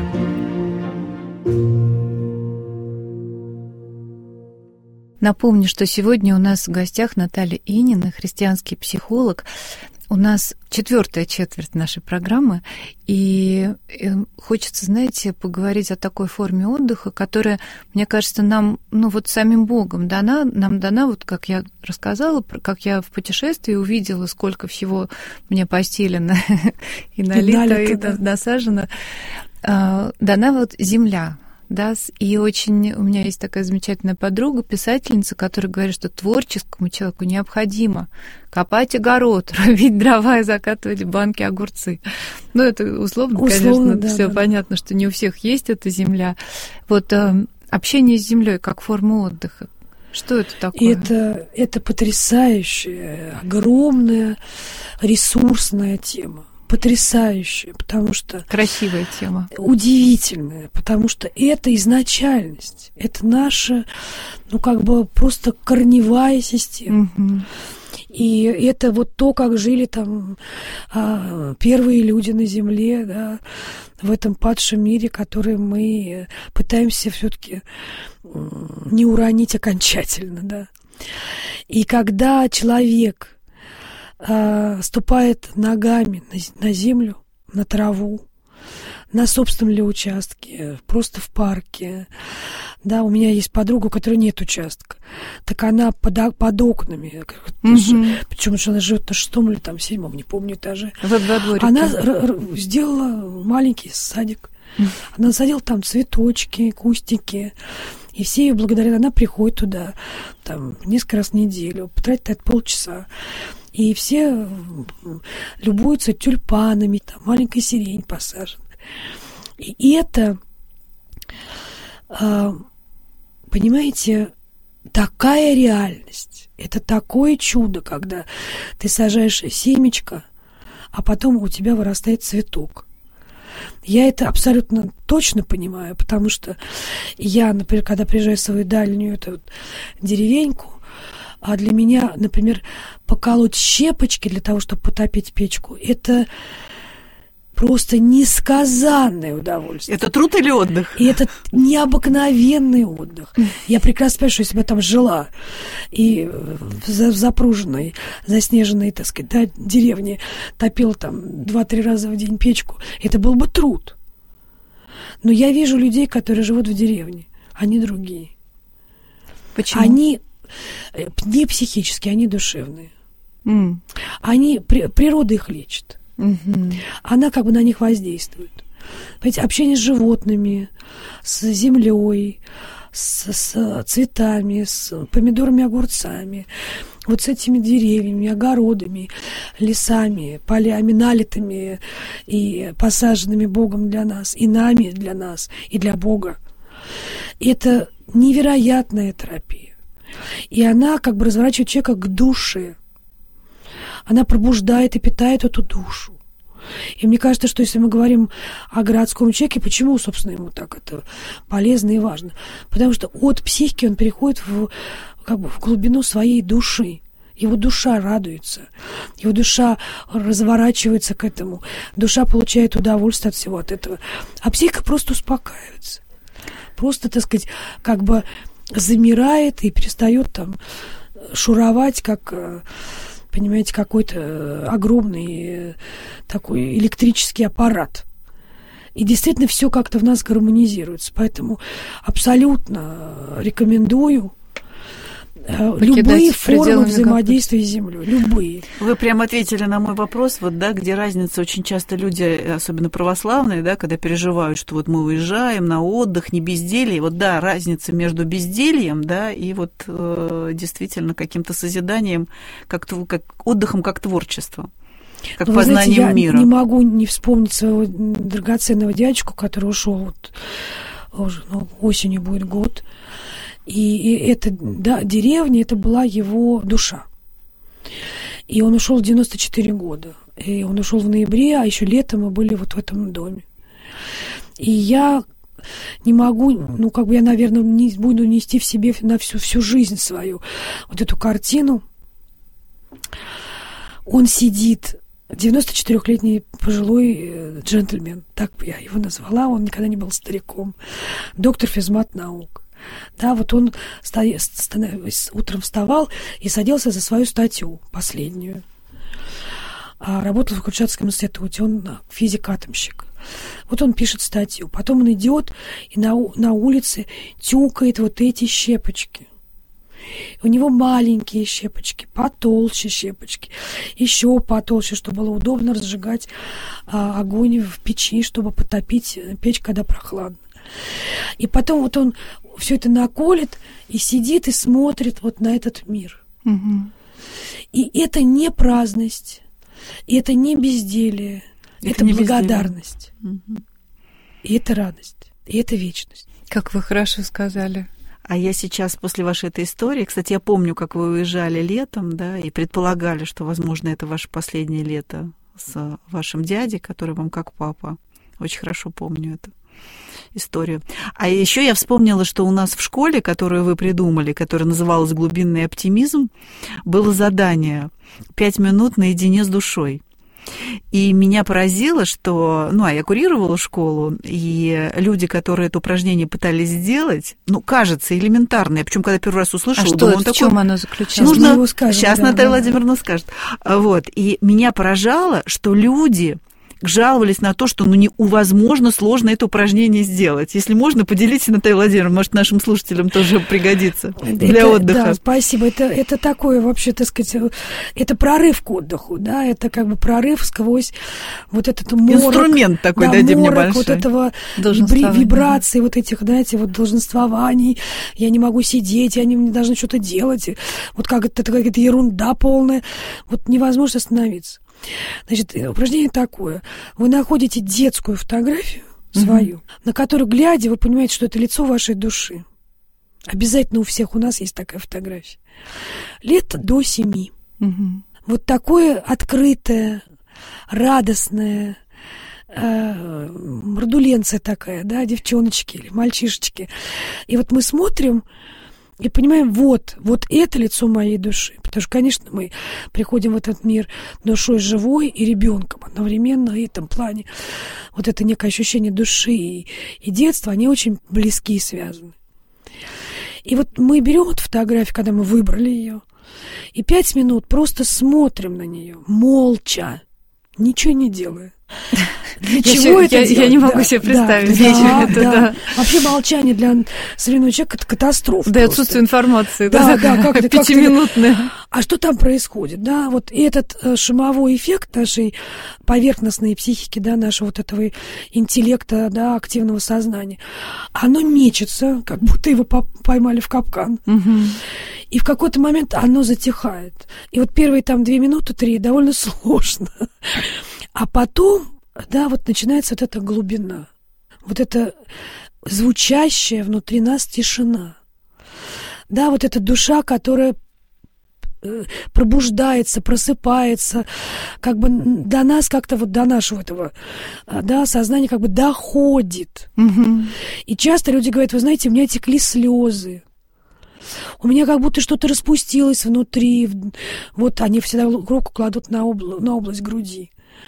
Speaker 2: Напомню, что сегодня у нас в гостях Наталья Инина, христианский психолог. У нас 4-я четверть нашей программы, и хочется, знаете, поговорить о такой форме отдыха, которая, мне кажется, нам, самим Богом нам дана, вот как я рассказала, как я в путешествии увидела, сколько всего мне постелено и налито, и насажено. Дана вот земля. Да, и у меня есть такая замечательная подруга, писательница, которая говорит, что творческому человеку необходимо копать огород, рубить дрова и закатывать в банки огурцы. Это условно, конечно, да, все понятно, что не у всех есть эта земля. Вот общение с землей как форма отдыха. Что это такое?
Speaker 4: Это потрясающая, огромная, ресурсная тема. Потрясающая, потому что...
Speaker 2: Красивая тема.
Speaker 4: Удивительная, потому что это изначальность. Это наша, просто корневая система.
Speaker 2: Угу.
Speaker 4: И это вот то, как жили там первые люди на Земле, да, в этом падшем мире, который мы пытаемся все-таки не уронить окончательно, да. И когда человек ступает ногами на землю, на траву, на собственном ли участке, просто в парке. Да, у меня есть подруга, у которой нет участка. Так она под окнами. Причем она живет на 6-м или 7-м, не помню, этаже.
Speaker 2: Во дворике.
Speaker 4: Она сделала маленький садик. Она насадила там цветочки, кустики. И все ее благодарят. Она приходит туда несколько раз в неделю, потратит это полчаса. И все любуются тюльпанами, маленькая сирень посажена. И это, понимаете, такая реальность. Это такое чудо, когда ты сажаешь семечко, а потом у тебя вырастает цветок. Я это абсолютно точно понимаю, потому что я, например, когда приезжаю в свою дальнюю деревеньку, а для меня, например, поколоть щепочки для того, чтобы потопить печку, это просто несказанное удовольствие.
Speaker 3: Это труд или отдых?
Speaker 4: И это необыкновенный отдых. Я прекрасно понимаю, что если бы я там жила и в запруженной, заснеженной, деревне топила 2-3 раза в день печку, это был бы труд. Но я вижу людей, которые живут в деревне. Они другие.
Speaker 2: Почему?
Speaker 4: Они не психические, они душевные. Природа их лечит. Она на них воздействует. Понимаете, общение с животными, с землей, с цветами, с помидорами, огурцами, вот с этими деревьями, огородами, лесами, полями, налитыми и посаженными Богом для нас, и нами для нас, и для Бога. Это невероятная терапия. И она разворачивает человека к душе. Она пробуждает и питает эту душу. И мне кажется, что если мы говорим о городском человеке, почему, собственно, ему так это полезно и важно? Потому что от психики он переходит в глубину своей души. Его душа радуется, его душа разворачивается к этому, душа получает удовольствие от всего от этого. А психика просто успокаивается. Просто, замирает и перестает шуровать, понимаете, какой-то огромный такой электрический аппарат. И действительно все как-то в нас гармонизируется. Поэтому абсолютно рекомендую любые формы взаимодействия с землей. Любые.
Speaker 3: Вы прямо ответили на мой вопрос, где разница. Очень часто люди, особенно православные, когда переживают, что мы уезжаем на отдых, не безделье. Разница между бездельем, и действительно каким-то созиданием, как отдыхом, как творчеством, как познанием мира.
Speaker 4: Я не могу не вспомнить своего драгоценного дядечку, который ушел уже осенью будет год. И эта деревня, это была его душа. И он ушел в 94 года. И он ушел в ноябре, а еще летом мы были вот в этом доме. И я не могу, я, наверное, не буду нести в себе на всю жизнь свою вот эту картину. Он сидит, 94-летний пожилой джентльмен, так бы я его назвала, он никогда не был стариком, доктор физмат-наук. Да, вот он утром вставал и садился за свою статью, последнюю. Работал в Курчатском институте, он физик-атомщик. Вот он пишет статью, потом он идет и на улице тюкает вот эти щепочки. У него маленькие щепочки, потолще щепочки, еще потолще, чтобы было удобно разжигать огонь в печи, чтобы потопить печь, когда прохладно. И потом вот он все это наколет и сидит и смотрит вот на этот мир.
Speaker 2: Угу.
Speaker 4: И это не праздность, и это не безделие, это благодарность.
Speaker 3: Угу.
Speaker 4: И это радость, и это вечность.
Speaker 2: Как вы хорошо сказали.
Speaker 3: А я сейчас, после вашей этой истории, кстати, я помню, как вы уезжали летом, да, и предполагали, что, возможно, это ваше последнее лето с вашим дядей, который вам как папа. Очень хорошо помню эту историю. А еще я вспомнила, что у нас в школе, которую вы придумали, которая называлась «Глубинный оптимизм», было задание 5 минут наедине с душой. И меня поразило, что, я курировала школу, и люди, которые это упражнение пытались сделать, кажется, элементарно. Я причем, когда первый раз услышала,
Speaker 2: думаю, в чем оно заключалось?
Speaker 3: Сейчас Наталья Владимировна скажет. Вот. И меня поражало, что люди жаловались на то, что невозможно сложно это упражнение сделать. Если можно, поделитесь, Наталья Владимировна, может, нашим слушателям тоже пригодится для отдыха.
Speaker 4: Да, спасибо. Это такое вообще, так сказать, это прорыв к отдыху, да, это как бы прорыв сквозь вот этот морок.
Speaker 3: Инструмент такой, дайте мне большой.
Speaker 4: Вот этого вибрации, вот этих, знаете, вот долженствований. Я не могу сидеть, я не должна что-то делать. Вот как это какая-то ерунда полная. Вот невозможно остановиться. Значит, упражнение такое. Вы находите детскую фотографию свою, на которую, глядя, вы понимаете, что это лицо вашей души. Обязательно у всех у нас есть такая фотография. Лет до 7. Вот такое открытое, радостное, мордуленция такая, да, девчоночки или мальчишечки. И вот мы смотрим и понимаем, вот это лицо моей души. Потому что, конечно, мы приходим в этот мир душой живой и ребенком одновременно. И в этом плане вот это некое ощущение души и детства, они очень близки и связаны. И вот мы берем эту фотографию, когда мы выбрали ее, и 5 минут просто смотрим на нее, молча, ничего не делая. Для чего это делать?
Speaker 2: Я не могу себе представить.
Speaker 4: Да. Вообще молчание для современного человека – это катастрофа.
Speaker 2: Да, отсутствие информации.
Speaker 4: Да, как
Speaker 2: 5-минутное.
Speaker 4: А что там происходит? Да, вот этот шумовой эффект нашей поверхностной психики, да, нашего вот этого интеллекта, да, активного сознания, оно мечется, как будто его поймали в капкан. И в какой-то момент оно затихает. И вот первые 2 минуты, 3 довольно сложно. А потом, да, вот начинается вот эта глубина, вот эта звучащая внутри нас тишина. Да, вот эта душа, которая пробуждается, просыпается, как бы до нас как-то вот до нашего этого, да, сознания как бы доходит. И часто люди говорят, вы знаете, у меня текли слезы. У меня как будто что-то распустилось внутри. Вот они всегда руку кладут на область груди.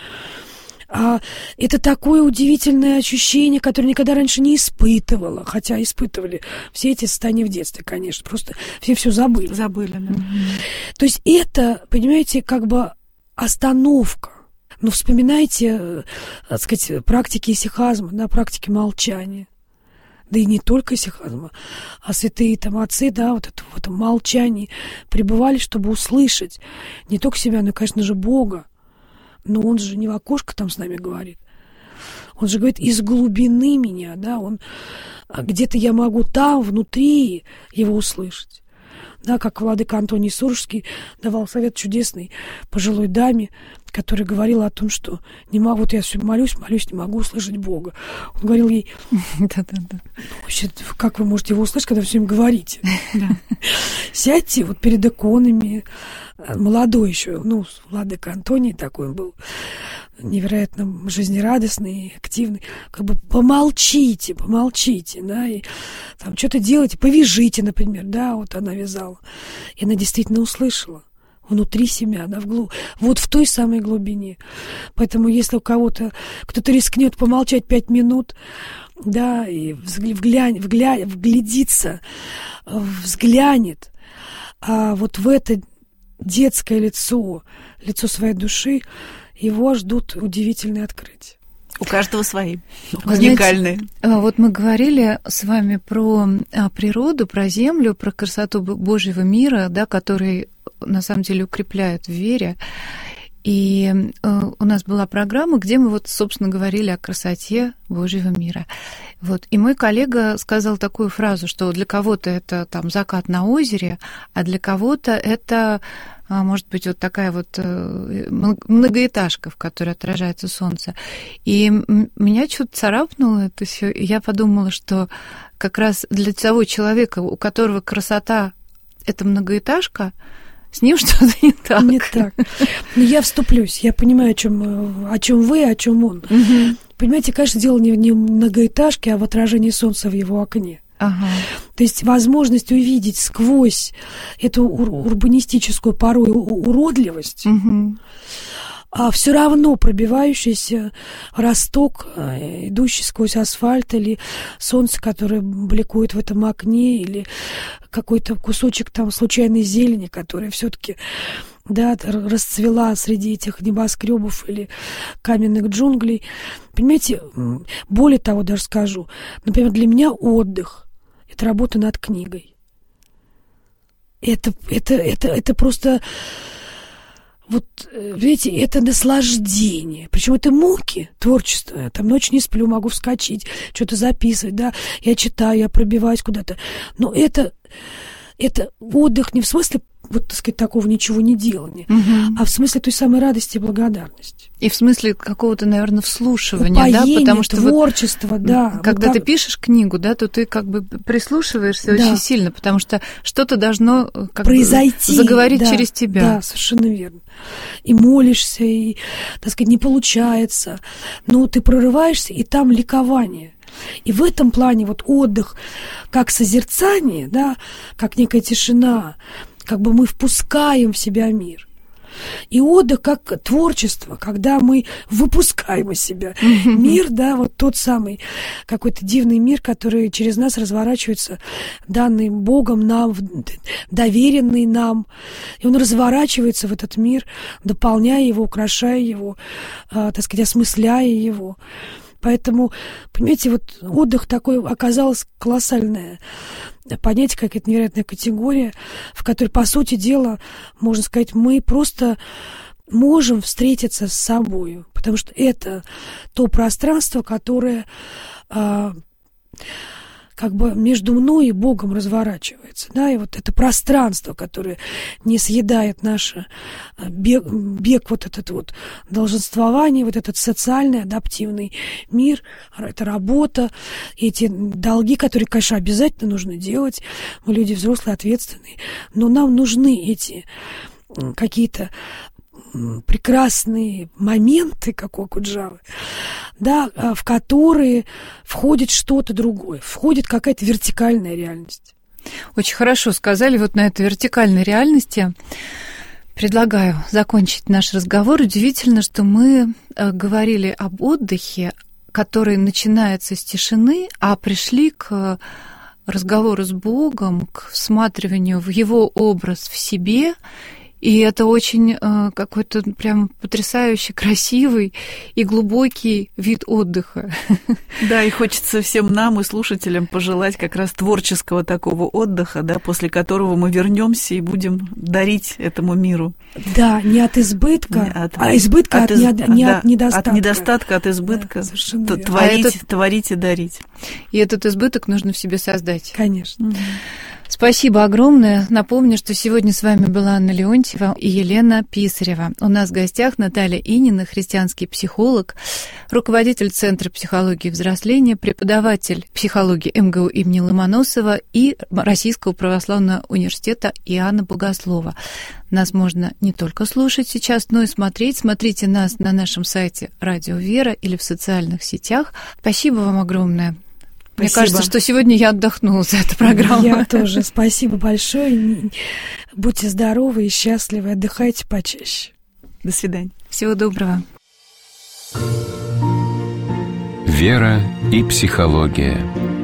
Speaker 4: Это такое удивительное ощущение, которое никогда раньше не испытывала. Хотя испытывали все эти состояния в детстве, конечно. Просто все забыли.
Speaker 3: Забыли, да.
Speaker 4: То есть это, понимаете, как бы остановка. Ну, вспоминайте, так сказать, практики исихазма, да, практики молчания. Да и не только исихазма, а святые там отцы, да, вот это в этом молчании пребывали, чтобы услышать не только себя, но и, конечно же, Бога. Но он же не в окошко там с нами говорит. Он же говорит из глубины меня, да, где-то я могу там, внутри его услышать. да, как владыка Антоний Сурожский давал совет чудесный пожилой даме, которая говорила о том, что не могу, вот я все молюсь, не могу услышать Бога. Он говорил ей, вообще, как вы можете его услышать, когда все им говорите? Сядьте вот перед иконами, молодой еще, владыка Антоний такой был, невероятно жизнерадостный, активный, как бы помолчите, да, и там что-то делайте, повяжите, например, да, вот она вязала. И она действительно услышала внутри себя, да, вот в той самой глубине. Поэтому если у кого-то, кто-то рискнет помолчать 5 минут, да, и вглядится, взглянет, а вот в это детское лицо своей души, его ждут удивительные открытия.
Speaker 3: У каждого свои, уникальные.
Speaker 2: Знаете, вот мы говорили с вами про природу, про землю, про красоту Божьего мира, да, который на самом деле укрепляет в вере. И у нас была программа, где мы вот, собственно, говорили о красоте Божьего мира. Вот. И мой коллега сказал такую фразу, что для кого-то это там закат на озере, а для кого-то это, может быть, вот такая вот многоэтажка, в которой отражается солнце. И меня что-то царапнуло это все, и я подумала, что как раз для того человека, у которого красота — это многоэтажка, с ним что-то не так.
Speaker 4: Не так. Но я вступлюсь. Я понимаю, о чем вы, о чем он. Угу. Понимаете, конечно, дело не в многоэтажке, а в отражении солнца в его окне.
Speaker 2: Ага.
Speaker 4: То есть возможность увидеть сквозь эту урбанистическую порой уродливость, угу, а все равно пробивающийся росток, идущий сквозь асфальт, или солнце, которое бликует в этом окне, или какой-то кусочек там случайной зелени, которая все-таки, да, расцвела среди этих небоскребов или каменных джунглей. Понимаете, более того, даже скажу, например, для меня отдых — это работа над книгой. Это просто... Вот, видите, это наслаждение. Причем это муки, творчество. Я там ночью не сплю, могу вскочить, что-то записывать, да. Я читаю, я пробиваюсь куда-то. Но это отдых не в смысле, вот, так сказать, такого ничего не делания, а в смысле той самой радости и благодарности.
Speaker 2: И в смысле какого-то, наверное, вслушивания,
Speaker 4: упоение,
Speaker 2: да, потому что
Speaker 4: творчество,
Speaker 2: вот,
Speaker 4: да.
Speaker 2: Когда
Speaker 4: вот
Speaker 2: ты пишешь книгу, да, то ты как бы прислушиваешься, да, очень сильно, потому что что-то должно как произойти, бы заговорить, да, через тебя.
Speaker 4: Да, совершенно верно. И молишься, и, так сказать, не получается, но ты прорываешься, и там ликование. И в этом плане вот отдых как созерцание, да, как некая тишина, как бы мы впускаем в себя мир. И отдых как творчество, когда мы выпускаем из себя мир, да, вот тот самый какой-то дивный мир, который через нас разворачивается, данный Богом нам, доверенный нам. И он разворачивается в этот мир, дополняя его, украшая его, так сказать, осмысляя его. Поэтому, понимаете, вот отдых такой оказалось колоссальное понятие, какая-то невероятная категория, в которой, по сути дела, можно сказать, мы просто можем встретиться с собой, потому что это то пространство, которое как бы между мной и Богом разворачивается, да, и вот это пространство, которое не съедает наш бег вот этот вот долженствование, вот этот социальный, адаптивный мир, это работа, эти долги, которые, конечно, обязательно нужно делать, мы люди взрослые, ответственные, но нам нужны эти какие-то прекрасные моменты, как у Окуджавы, да, в которые входит что-то другое, входит какая-то вертикальная реальность.
Speaker 2: Очень хорошо сказали. Вот на этой вертикальной реальности предлагаю закончить наш разговор. Удивительно, что мы говорили об отдыхе, который начинается с тишины, а пришли к разговору с Богом, к всматриванию в Его образ в себе. И это очень какой-то прям потрясающий, красивый и глубокий вид отдыха.
Speaker 3: Да, и хочется всем нам и слушателям пожелать как раз творческого такого отдыха, да, после которого мы вернемся и будем дарить этому миру.
Speaker 4: Да, не от избытка, от недостатка.
Speaker 3: От недостатка, от избытка. Да, творить и дарить.
Speaker 2: И этот избыток нужно в себе создать.
Speaker 4: Конечно.
Speaker 2: Спасибо огромное. Напомню, что сегодня с вами была Анна Леонтьева и Елена Писарева. У нас в гостях Наталья Инина, христианский психолог, руководитель Центра психологии взросления, преподаватель психологии МГУ имени Ломоносова и Российского православного университета Иоанна Богослова. Нас можно не только слушать сейчас, но и смотреть. Смотрите нас на нашем сайте «Радио Вера» или в социальных сетях. Спасибо вам огромное. Мне кажется, что сегодня я отдохнула за эту программу.
Speaker 4: Я тоже. Спасибо большое. Будьте здоровы и счастливы. Отдыхайте почаще.
Speaker 3: До свидания.
Speaker 2: Всего доброго.
Speaker 1: Вера и психология.